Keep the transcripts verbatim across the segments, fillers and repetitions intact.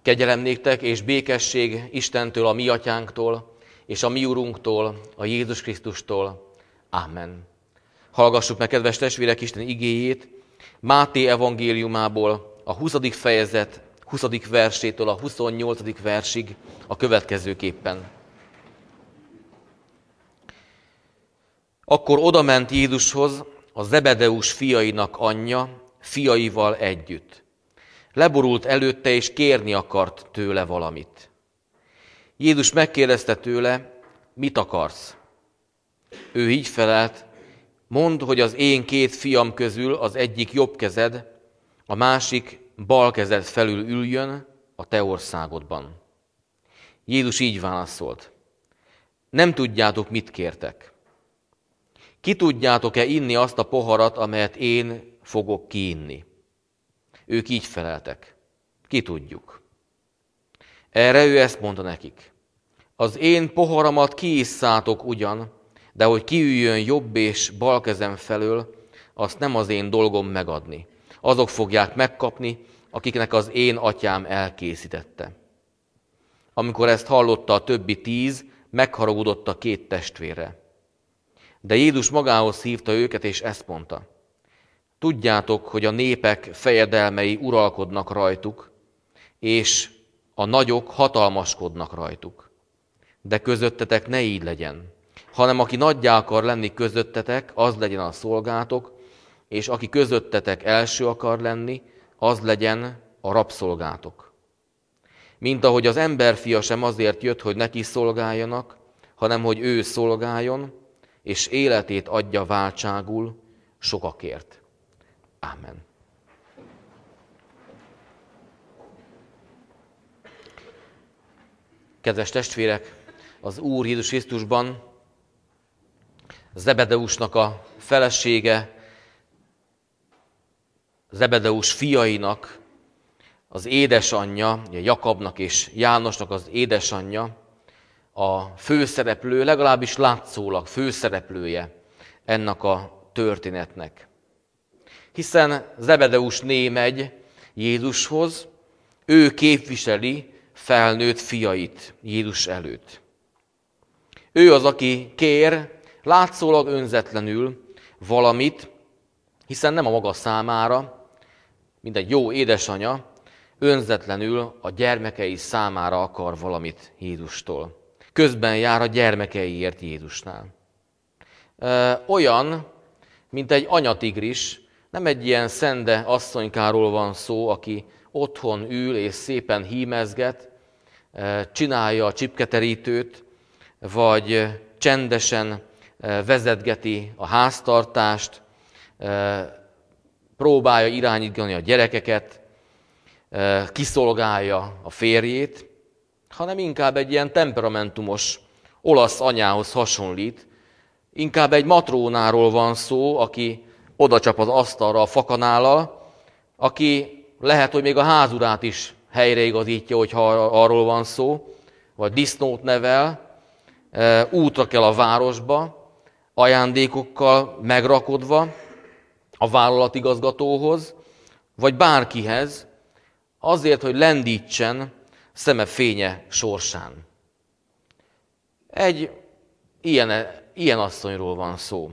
Kegyelem néktek és békesség Istentől, a mi atyánktól, és a mi Urunktól, a Jézus Krisztustól. Amen. Hallgassuk meg, kedves testvérek, Isten igéjét Máté evangéliumából, a huszadik fejezet huszadik versétől a huszonnyolcadik versig a következőképpen. Akkor odament Jézushoz a Zebedeus fiainak anyja, fiaival együtt. Leborult előtte, és kérni akart tőle valamit. Jézus megkérdezte tőle, mit akarsz? Ő így felelt, mondd, hogy az én két fiam közül az egyik jobb kezed, a másik bal kezed felül üljön a te országodban. Jézus így válaszolt, nem tudjátok, mit kértek. Ki tudjátok-e inni azt a poharat, amelyet én fogok kiinni? Ők így feleltek. Ki tudjuk. Erre ő ezt mondta nekik. Az én poharamat kiisszátok ugyan, de hogy kiüljön jobb és bal kezem felől, azt nem az én dolgom megadni. Azok fogják megkapni, akiknek az én atyám elkészítette. Amikor ezt hallotta a többi tíz, megharagudott a két testvére. De Jézus magához hívta őket, és ezt mondta. Tudjátok, hogy a népek fejedelmei uralkodnak rajtuk, és a nagyok hatalmaskodnak rajtuk. De közöttetek ne így legyen, hanem aki nagyjá akar lenni közöttetek, az legyen a szolgátok, és aki közöttetek első akar lenni, az legyen a rabszolgátok. Mint ahogy az emberfia sem azért jött, hogy neki szolgáljanak, hanem hogy ő szolgáljon, és életét adja váltságul sokakért. Ámen. Kedves testvérek, az Úr Jézus Krisztusban Zebedeusnak a felesége, Zebedeus fiainak az édesanyja, Jakabnak és Jánosnak az édesanyja, a főszereplő, legalábbis látszólag főszereplője ennek a történetnek. Hiszen Zebedeusné megy Jézushoz, ő képviseli felnőtt fiait Jézus előtt. Ő az, aki kér, látszólag önzetlenül valamit, hiszen nem a maga számára, mint egy jó édesanya, önzetlenül a gyermekei számára akar valamit Jézustól. Közben jár a gyermekeiért Jézusnál. Olyan, mint egy anyatigris, nem egy ilyen szende asszonykáról van szó, aki otthon ül és szépen hímezget, csinálja a csipketerítőt, vagy csendesen vezetgeti a háztartást, próbálja irányítani a gyerekeket, kiszolgálja a férjét, hanem inkább egy ilyen temperamentumos olasz anyához hasonlít, inkább egy matrónáról van szó, aki odacsap az asztalra a fakanállal, aki lehet, hogy még a házurát is helyreigazítja, hogyha arról van szó, vagy disznót nevel, útra kell a városba, ajándékokkal megrakodva a vállalatigazgatóhoz, vagy bárkihez, azért, hogy lendítsen szeme fénye sorsán. Egy ilyen, ilyen asszonyról van szó.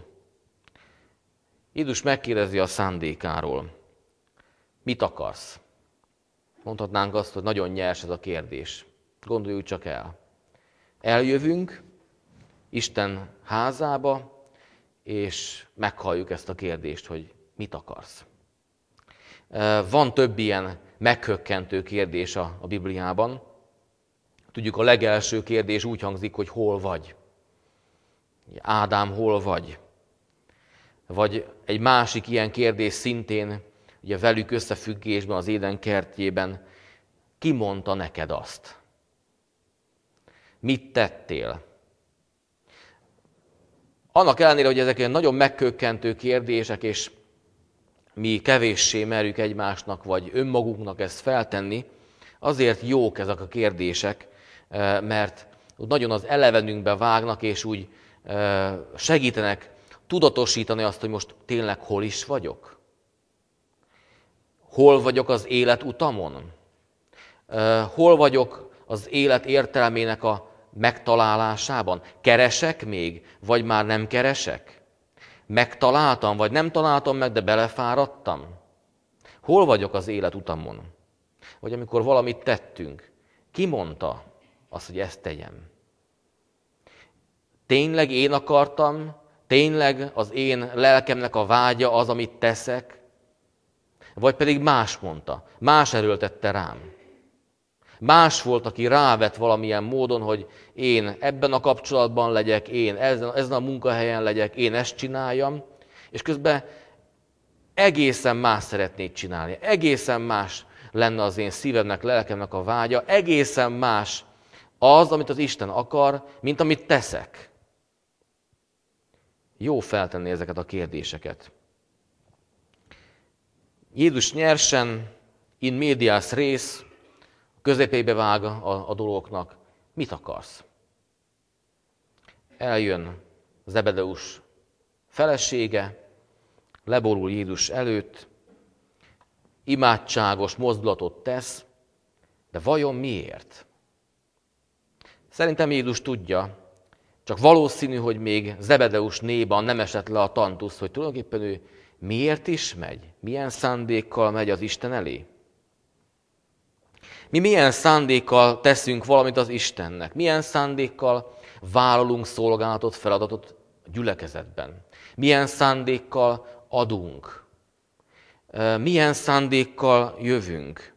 Jézus megkérdezi a szándékáról. Mit akarsz? Mondhatnánk azt, hogy nagyon nyers ez a kérdés. Gondoljuk csak el. Eljövünk Isten házába, és meghalljuk ezt a kérdést, hogy mit akarsz. Van több ilyen meghökkentő kérdés a, a Bibliában. Tudjuk, a legelső kérdés úgy hangzik, hogy hol vagy? Ádám, hol vagy? Vagy egy másik ilyen kérdés szintén, ugye velük összefüggésben az Éden kertjében, ki mondta neked azt? Mit tettél? Annak ellenére, hogy ezek nagyon megkökkentő kérdések, és mi kevéssé merjük egymásnak, vagy önmagunknak ezt feltenni, azért jók ezek a kérdések, mert nagyon az elevenünkbe vágnak, és úgy segítenek tudatosítani azt, hogy most tényleg hol is vagyok? Hol vagyok az életutamon? Hol vagyok az élet értelmének a megtalálásában? Keresek még, vagy már nem keresek? Megtaláltam, vagy nem találtam meg, de belefáradtam? Hol vagyok az élet utamon? Vagy amikor valamit tettünk, ki mondta azt, hogy ezt tegyem? Tényleg én akartam, tényleg az én lelkemnek a vágya az, amit teszek? Vagy pedig más mondta, más erőltette rám? Más volt, aki rávet valamilyen módon, hogy én ebben a kapcsolatban legyek, én ezen, ezen a munkahelyen legyek, én ezt csináljam, és közben egészen más szeretnék csinálni, egészen más lenne az én szívemnek, lelkemnek a vágya, egészen más az, amit az Isten akar, mint amit teszek. Jó feltenni ezeket a kérdéseket. Jézus nyersen, in medias res, közepébe vág a, a dolgoknak. Mit akarsz? Eljön Zebedeus felesége, leborul Jézus előtt, imádságos mozdulatot tesz, de vajon miért? Szerintem Jézus tudja, csak valószínű, hogy még Zebedeus néban nem esett le a tantusz, hogy tulajdonképpen ő miért is megy, milyen szándékkal megy az Isten elé. Mi milyen szándékkal teszünk valamit az Istennek? Milyen szándékkal vállalunk szolgálatot, feladatot a gyülekezetben? Milyen szándékkal adunk? Milyen szándékkal jövünk?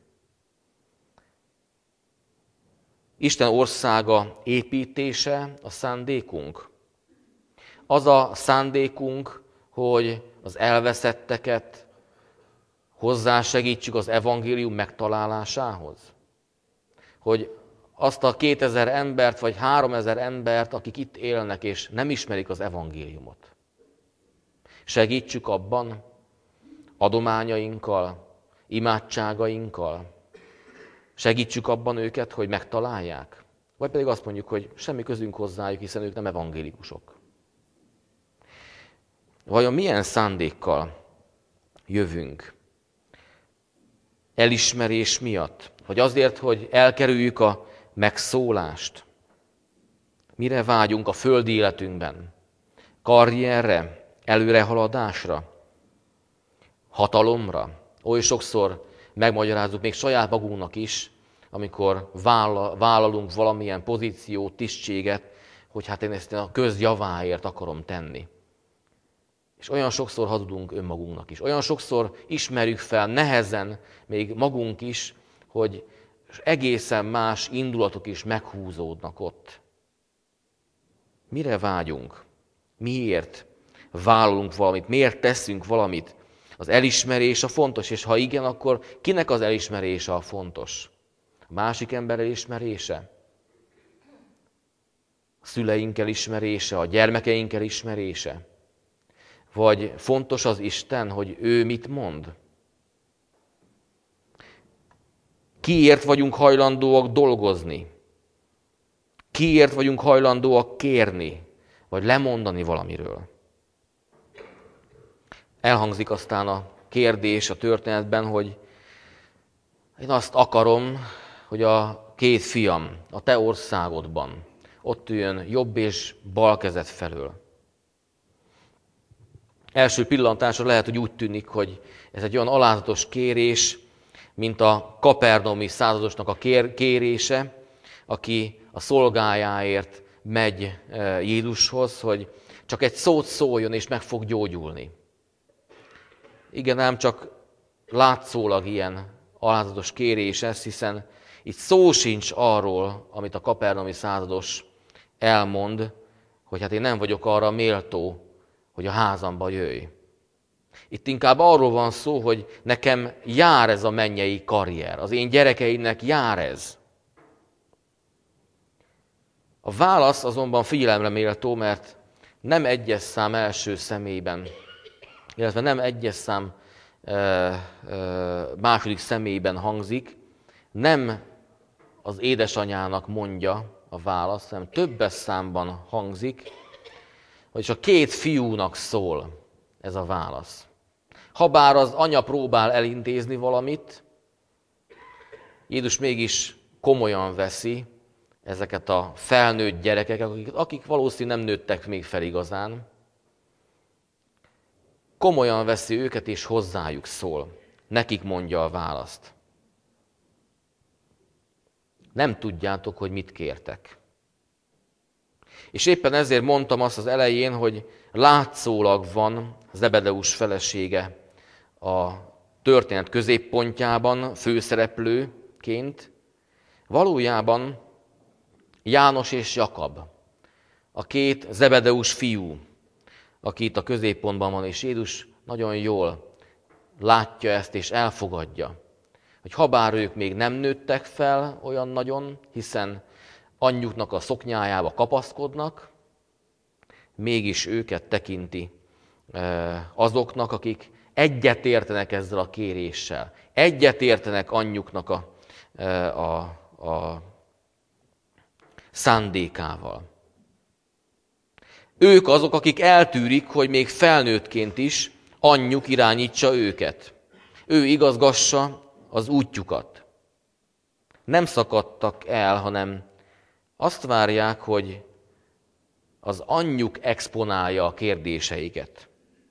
Isten országa építése a szándékunk. Az a szándékunk, hogy az elveszetteket hozzásegítsük az evangélium megtalálásához. Hogy azt a kétezer embert, vagy háromezer embert, akik itt élnek, és nem ismerik az evangéliumot. Segítsük abban adományainkkal, imádságainkkal. Segítsük abban őket, hogy megtalálják. Vagy pedig azt mondjuk, hogy semmi közünk hozzájuk, hiszen ők nem evangélikusok. Vajon milyen szándékkal jövünk? Elismerés miatt? Vagy azért, hogy elkerüljük a megszólást? Mire vágyunk a földi életünkben? Karrierre? Előrehaladásra? Hatalomra? Oly sokszor megmagyarázzuk még saját magunknak is, amikor vállalunk valamilyen pozíciót, tisztséget, hogy hát én ezt a közjaváért akarom tenni. És olyan sokszor hazudunk önmagunknak is. Olyan sokszor ismerjük fel nehezen, még magunk is, hogy egészen más indulatok is meghúzódnak ott. Mire vágyunk? Miért vállalunk valamit? Miért teszünk valamit? Az elismerés a fontos, és ha igen, akkor kinek az elismerése a fontos? A másik ember elismerése? A szüleink elismerése? A gyermekeink elismerése? Vagy fontos az Isten, hogy ő mit mond? Kiért vagyunk hajlandóak dolgozni? Kiért vagyunk hajlandóak kérni? Vagy lemondani valamiről? Elhangzik aztán a kérdés a történetben, hogy én azt akarom, hogy a két fiam a te országodban ott üljön jobb és bal kezed felől. Első pillantásra lehet, hogy úgy tűnik, hogy ez egy olyan alázatos kérés, mint a kapernaumi századosnak a kér- kérése, aki a szolgájáért megy Jézushoz, hogy csak egy szót szóljon, és meg fog gyógyulni. Igen, ám csak látszólag ilyen alázatos kérés ez, hiszen itt szó sincs arról, amit a kapernaumi százados elmond, hogy hát én nem vagyok arra méltó, hogy a házamba jöjj. Itt inkább arról van szó, hogy nekem jár ez a mennyei karrier, az én gyerekeimnek jár ez. A válasz azonban figyelemre méltó, mert nem egyes szám első személyben, illetve nem egyes szám második személyben hangzik, nem az édesanyának mondja a választ, hanem többes számban hangzik, vagyis a két fiúnak szól ez a válasz. Habár az anya próbál elintézni valamit, Jézus mégis komolyan veszi ezeket a felnőtt gyerekeket, akik, akik valószínűleg nem nőttek még fel igazán. Komolyan veszi őket, és hozzájuk szól. Nekik mondja a választ. Nem tudjátok, hogy mit kértek. És éppen ezért mondtam azt az elején, hogy látszólag van Zebedeus felesége a történet középpontjában, főszereplőként. Valójában János és Jakab, a két Zebedeus fiú, aki itt a középpontban van, és Jézus nagyon jól látja ezt és elfogadja, hogy habár ők még nem nőttek fel olyan nagyon, hiszen anyjuknak a szoknyájába kapaszkodnak, mégis őket tekinti azoknak, akik egyetértenek ezzel a kéréssel, egyetértenek anyjuknak a, a, a szándékával. Ők azok, akik eltűrik, hogy még felnőttként is anyjuk irányítsa őket. Ő igazgassa az útjukat. Nem szakadtak el, hanem azt várják, hogy az anyjuk exponálja a kérdéseiket.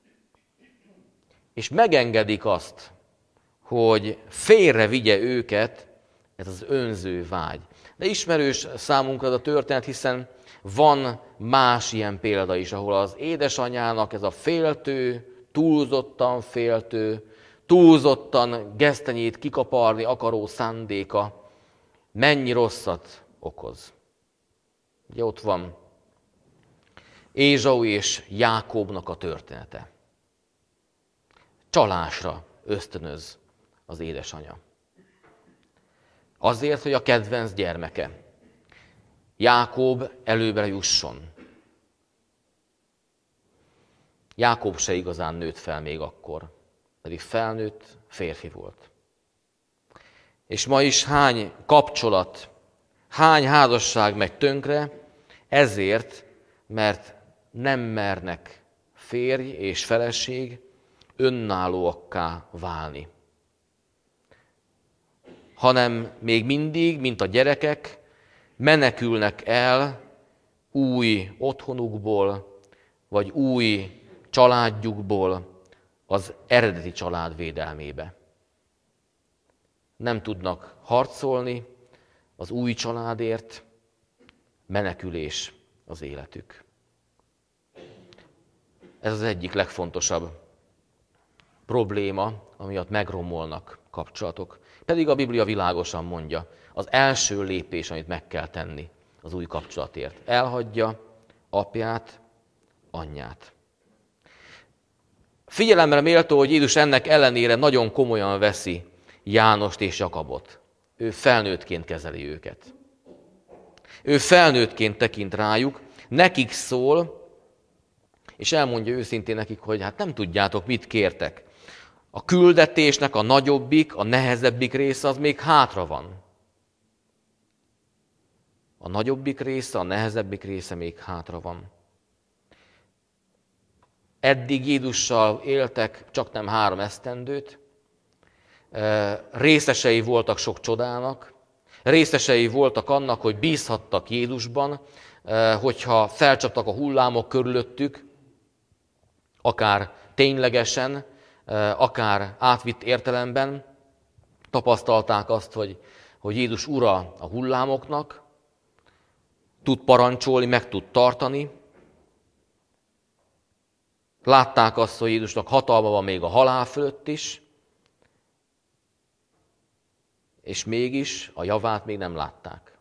És megengedik azt, hogy félre vigye őket ez az önző vágy. De ismerős számunkra a történet, hiszen van más ilyen példa is, ahol az édesanyának ez a féltő, túlzottan féltő, túlzottan gesztenyét kikaparni akaró szándéka mennyi rosszat okoz. Ugye ott van Ézsau és Jákóbnak a története. Csalásra ösztönöz az édesanya. Azért, hogy a kedvenc gyermeke, Jákób előbbre jusson. Jákób se igazán nőtt fel még akkor, pedig felnőtt férfi volt. És ma is hány kapcsolat, hány házasság megy tönkre, ezért, mert nem mernek férj és feleség önállóakká válni. Hanem még mindig, mint a gyerekek, menekülnek el új otthonukból, vagy új családjukból az eredeti család védelmébe. Nem tudnak harcolni az új családért, menekülés az életük. Ez az egyik legfontosabb probléma, amiatt megromolnak kapcsolatok. Pedig a Biblia világosan mondja, az első lépés, amit meg kell tenni az új kapcsolatért. Elhagyja apját, anyját. Figyelemre méltó, hogy Jézus ennek ellenére nagyon komolyan veszi Jánost és Jakabot. Ő felnőttként kezeli őket. Ő felnőttként tekint rájuk, nekik szól, és elmondja őszintén nekik, hogy hát nem tudjátok, mit kértek. A küldetésnek a nagyobbik, a nehezebbik része az még hátra van. A nagyobbik része, a nehezebbik része még hátra van. Eddig Jézussal éltek csak nem három esztendőt, részesei voltak sok csodának, részesei voltak annak, hogy bízhattak Jézusban, hogyha felcsaptak a hullámok körülöttük, akár ténylegesen, akár átvitt értelemben, tapasztalták azt, hogy, hogy Jézus ura a hullámoknak, tud parancsolni, meg tud tartani. Látták azt, hogy Jézusnak hatalma van még a halál fölött is, és mégis a javát még nem látták.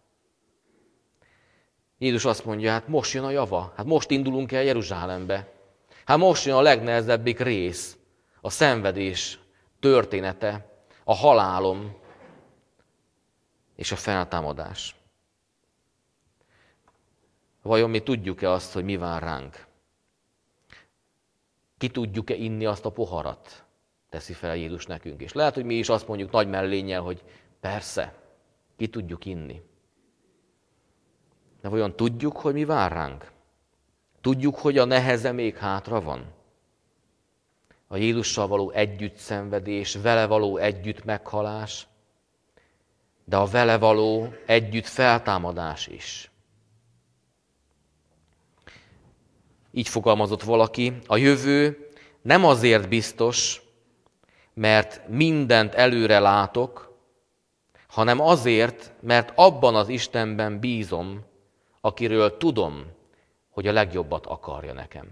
Jézus azt mondja, hát most jön a java, hát most indulunk el Jeruzsálembe. Hát most jön a legnehezebbik rész, a szenvedés története, a halálom és a feltámadás. Vajon mi tudjuk-e azt, hogy mi vár ránk? Ki tudjuk-e inni azt a poharat? Teszi fel Jézus nekünk. És lehet, hogy mi is azt mondjuk nagy mellénnyel, hogy persze, ki tudjuk inni. De vajon tudjuk, hogy mi vár ránk? Tudjuk, hogy a neheze még hátra van? A Jézussal való együtt szenvedés, vele való együtt meghalás. de a vele való együtt feltámadás is. Így fogalmazott valaki, a jövő nem azért biztos, mert mindent előre látok, hanem azért, mert abban az Istenben bízom, akiről tudom, hogy a legjobbat akarja nekem.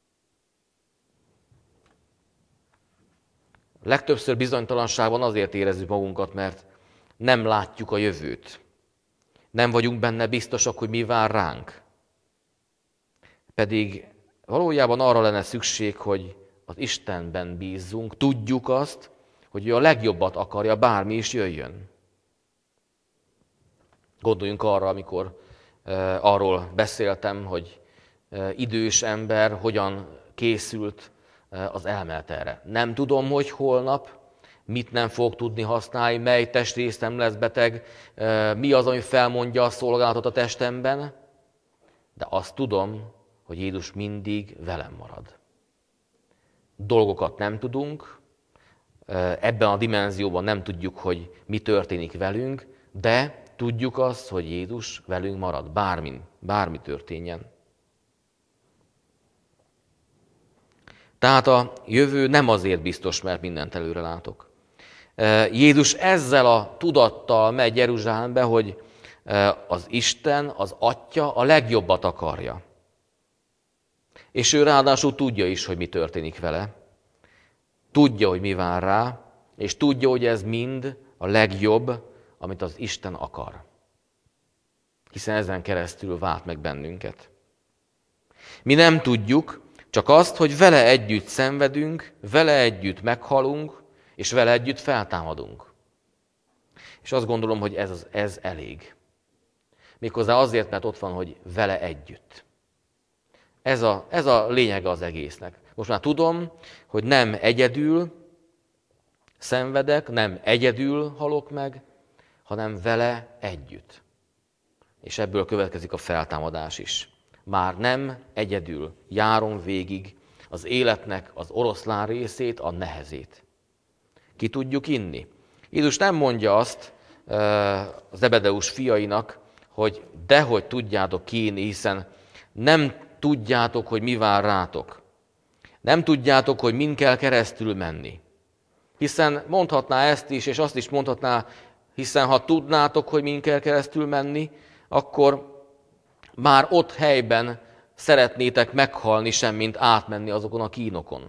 Legtöbbször bizonytalanságban azért érezzük magunkat, mert nem látjuk a jövőt. Nem vagyunk benne biztosak, hogy mi vár ránk. Pedig valójában arra lenne szükség, hogy az Istenben bízzunk, tudjuk azt, hogy ő a legjobbat akarja, bármi is jöjjön. Gondoljunk arra, amikor e, arról beszéltem, hogy e, idős ember hogyan készült e, az elmenetelre. Nem tudom, hogy holnap mit nem fog tudni használni, mely testrészt nem lesz beteg, e, mi az, ami felmondja a szolgálatot a testemben, de azt tudom, hogy Jézus mindig velem marad. Dolgokat nem tudunk, ebben a dimenzióban nem tudjuk, hogy mi történik velünk, de tudjuk azt, hogy Jézus velünk marad, bármi, bármi történjen. Tehát a jövő nem azért biztos, mert mindent előre látok. Jézus ezzel a tudattal megy Jeruzsálembe, hogy az Isten, az Atya a legjobbat akarja. És ő ráadásul tudja is, hogy mi történik vele. Tudja, hogy mi vár rá, és tudja, hogy ez mind a legjobb, amit az Isten akar. Hiszen ezen keresztül vált meg bennünket. Mi nem tudjuk, csak azt, hogy vele együtt szenvedünk, vele együtt meghalunk, és vele együtt feltámadunk. És azt gondolom, hogy ez, ez elég. Méghozzá azért, mert ott van, hogy vele együtt. Ez a, ez a lényege az egésznek. Most már tudom, hogy nem egyedül szenvedek, nem egyedül halok meg, hanem vele együtt. És ebből következik a feltámadás is. Már nem egyedül járom végig az életnek az oroszlán részét, a nehezét. Ki tudjuk inni? Jézus nem mondja azt az Zebedeus fiainak, hogy dehogy tudjátok ki inni, hiszen nem tudjátok, hogy mi vár rátok. Nem tudjátok, hogy min kell keresztül menni. Hiszen mondhatná ezt is, és azt is mondhatná, hiszen ha tudnátok, hogy min kell keresztül menni, akkor már ott helyben szeretnétek meghalni, semmint átmenni azokon a kínokon.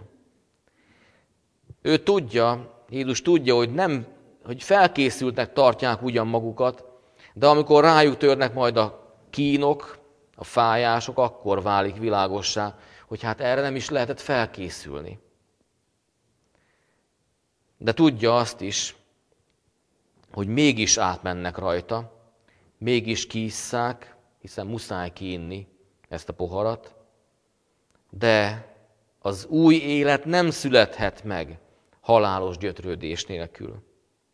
Ő tudja, Jézus tudja, hogy, nem, hogy felkészültnek tartják ugyan magukat, de amikor rájuk törnek majd a kínok, a fájások, akkor válik világossá, hogy hát erre nem is lehetett felkészülni. De tudja azt is, hogy mégis átmennek rajta, mégis kiisszák, hiszen muszáj kiinni ezt a poharat, de az új élet nem születhet meg halálos gyötrődés nélkül.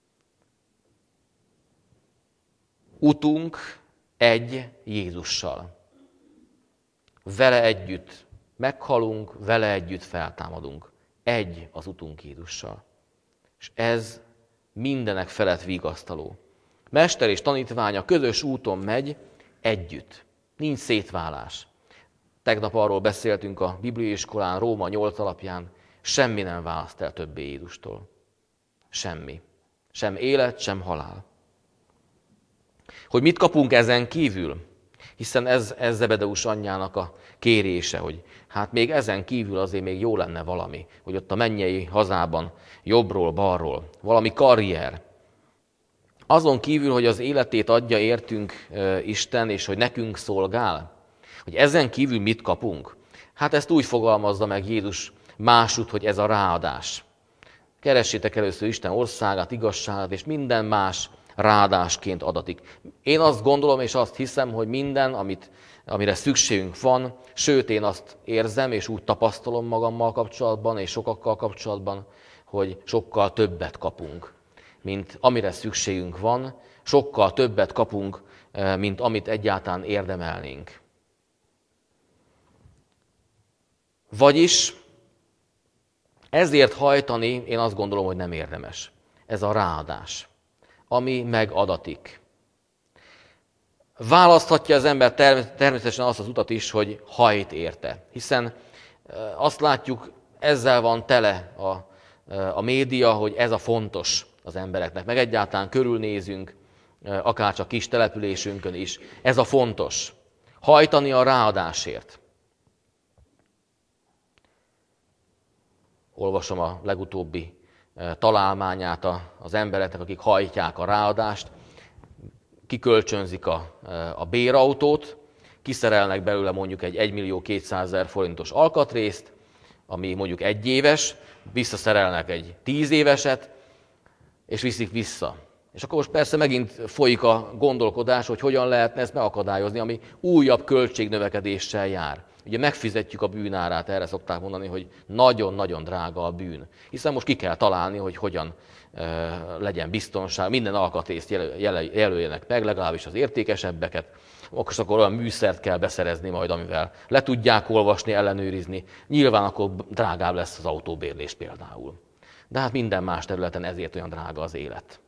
Utunk egy Jézussal. Vele együtt meghalunk, vele együtt feltámadunk. Egy az utunk Jézussal. És ez mindenek felett vigasztaló. Mester és tanítványa közös úton megy együtt. Nincs szétválás. Tegnap arról beszéltünk a bibliai iskolán, Róma nyolc alapján, semmi nem választ el többé Jézustól. Semmi. Sem élet, sem halál. Hogy mit kapunk ezen kívül? Hiszen ez, ez Zebedeus anyjának a kérése, hogy hát még ezen kívül azért még jó lenne valami, hogy ott a mennyei hazában jobbról, balról, valami karrier. Azon kívül, hogy az életét adja értünk Isten, és hogy nekünk szolgál, hogy ezen kívül mit kapunk? Hát ezt úgy fogalmazza meg Jézus másút, hogy ez a ráadás. Keressétek először Isten országát, igazságát, és minden más ráadásként adatik. Én azt gondolom, és azt hiszem, hogy minden, amit, amire szükségünk van, sőt, én azt érzem, és úgy tapasztalom magammal kapcsolatban, és sokakkal kapcsolatban, hogy sokkal többet kapunk, mint amire szükségünk van, sokkal többet kapunk, mint amit egyáltalán érdemelnénk. Vagyis ezért hajtani, én azt gondolom, hogy nem érdemes. Ez a ráadás. ami megadatik. Választhatja az ember természetesen azt az utat is, hogy hajt érte. Hiszen azt látjuk, ezzel van tele a, a média, hogy ez a fontos az embereknek. Meg egyáltalán körülnézünk, akár csak kis településünkön is. Ez a fontos. Hajtani a ráadásért. Olvasom a legutóbbi találmányát az embereknek, akik hajtják a ráadást. Kikölcsönzik a, a bérautót, kiszerelnek belőle mondjuk egy egymillió kétszázezer forintos alkatrészt, ami mondjuk egy éves, visszaszerelnek egy tíz éveset, és viszik vissza. És akkor most persze megint folyik a gondolkodás, hogy hogyan lehetne ezt megakadályozni, ami újabb költségnövekedéssel jár. Ugye megfizetjük a bűnárát, erre szokták mondani, hogy nagyon-nagyon drága a bűn. Hiszen most ki kell találni, hogy hogyan e, legyen biztonság, minden alkatrészt jelöljenek meg, legalábbis az értékesebbeket. Most akkor olyan műszert kell beszerezni majd, amivel le tudják olvasni, ellenőrizni. Nyilván akkor drágább lesz az autóbérlés például. De hát minden más területen ezért olyan drága az élet.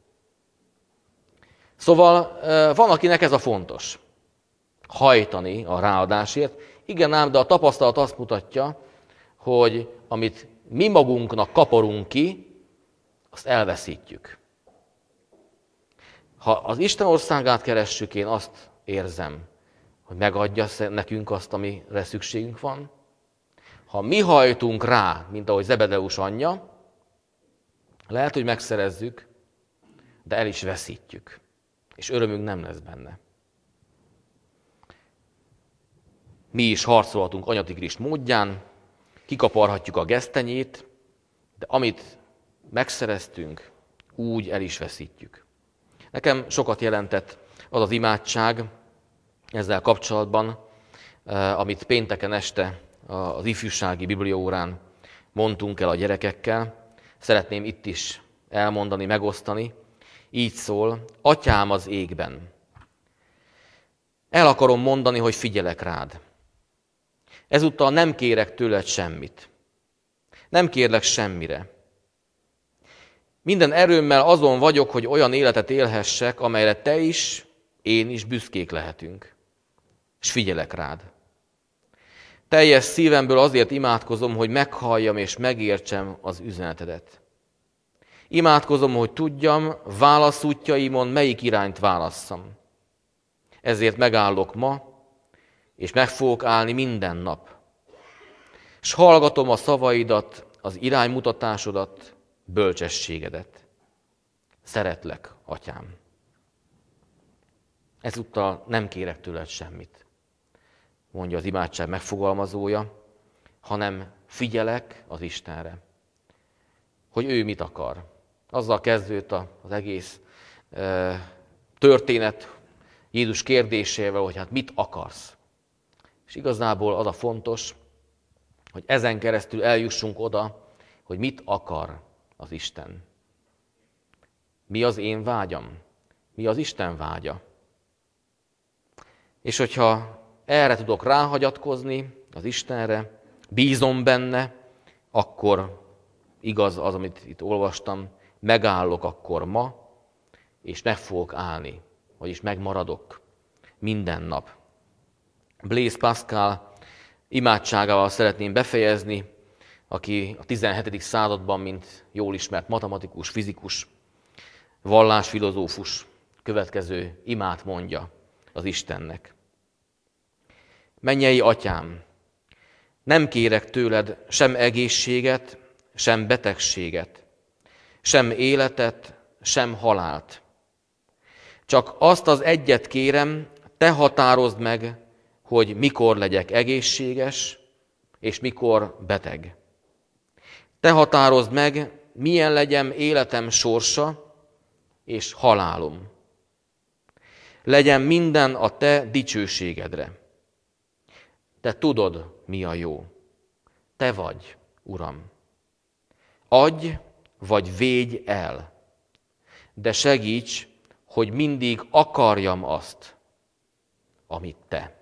Szóval van, akinek ez a fontos. Hajtani a ráadásért. Igen ám, de a tapasztalat azt mutatja, hogy amit mi magunknak kaparunk ki, azt elveszítjük. Ha az Isten országát keressük, én azt érzem, hogy megadja nekünk azt, amire szükségünk van. Ha mi hajtunk rá, mint ahogy Zebedeus anyja, lehet, hogy megszerezzük, de el is veszítjük. És örömünk nem lesz benne. Mi is harcolhatunk anyatikrist módján, kikaparhatjuk a gesztenyét, de amit megszereztünk, úgy el is veszítjük. Nekem sokat jelentett az az imádság ezzel kapcsolatban, amit pénteken este az ifjúsági bibliaórán mondtunk el a gyerekekkel. Szeretném itt is elmondani, megosztani. Így szól: Atyám az égben. El akarom mondani, hogy figyelek rád. Ezúttal nem kérek tőled semmit. Nem kérlek semmire. Minden erőmmel azon vagyok, hogy olyan életet élhessek, amelyre te is, én is büszkék lehetünk. És figyelek rád. Teljes szívemből azért imádkozom, hogy meghalljam és megértsem az üzenetedet. Imádkozom, hogy tudjam, válaszútjaimon melyik irányt válasszam. Ezért megállok ma, és meg fogok állni minden nap. S hallgatom a szavaidat, az iránymutatásodat, bölcsességedet. Szeretlek, Atyám. Ezúttal nem kérek tőled semmit, mondja az imádság megfogalmazója, hanem figyelek az Istenre, hogy ő mit akar. Azzal kezdődött az egész történet Jézus kérdésével, hogy hát mit akarsz. És igazából az a fontos, hogy ezen keresztül eljussunk oda, hogy mit akar az Isten. Mi az én vágyam? Mi az Isten vágya? És hogyha erre tudok ráhagyatkozni, az Istenre, bízom benne, akkor igaz az, amit itt olvastam, megállok akkor ma, és meg fogok állni, vagyis megmaradok minden nap. Blaise Pascal imádságával szeretném befejezni, aki a tizenhetedik században, mint jól ismert matematikus, fizikus, vallásfilozófus következő imát mondja az Istennek. Mennyei Atyám, nem kérek tőled sem egészséget, sem betegséget, sem életet, sem halált. Csak azt az egyet kérem, te határozd meg, hogy mikor legyek egészséges, és mikor beteg. Te határozd meg, milyen legyen életem sorsa és halálom. Legyen minden a te dicsőségedre. Te tudod, mi a jó. Te vagy, Uram. Adj, vagy védj el, de segíts, hogy mindig akarjam azt, amit te.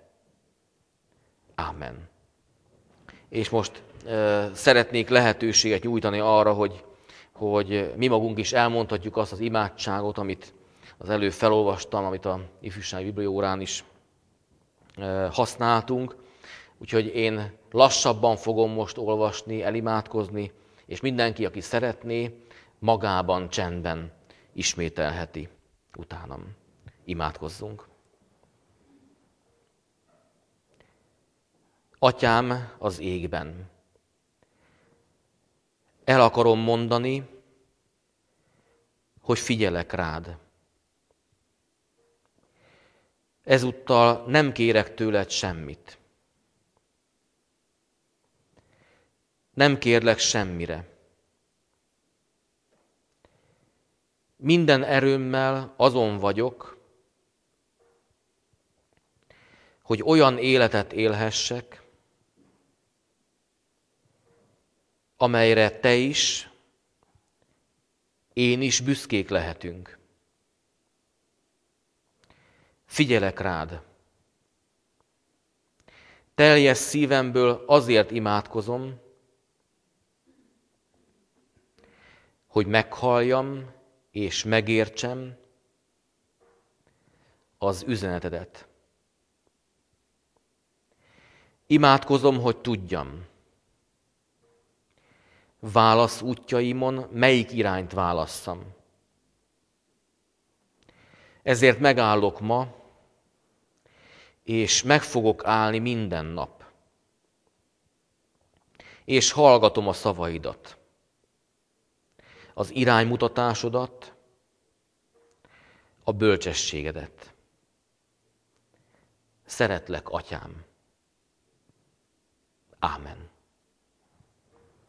Ámen. És most e, szeretnék lehetőséget nyújtani arra, hogy, hogy mi magunk is elmondhatjuk azt az imádságot, amit az előbb felolvastam, amit a ifjúsági bibliaórán is használtunk. Úgyhogy én lassabban fogom most olvasni, elimádkozni, és mindenki, aki szeretné, magában, csendben ismételheti utánam. Imádkozzunk. Atyám az égben, el akarom mondani, hogy figyelek rád. Ezúttal nem kérek tőled semmit. Nem kérlek semmire. Minden erőmmel azon vagyok, hogy olyan életet élhessek, amelyre te is, én is büszkék lehetünk. Figyelek rád. Teljes szívemből azért imádkozom, hogy meghalljam és megértsem az üzenetedet. Imádkozom, hogy tudjam, válasz útjaimon melyik irányt válasszam. Ezért megállok ma, és meg fogok állni minden nap. És hallgatom a szavaidat, az iránymutatásodat, a bölcsességedet. Szeretlek, Atyám. Ámen.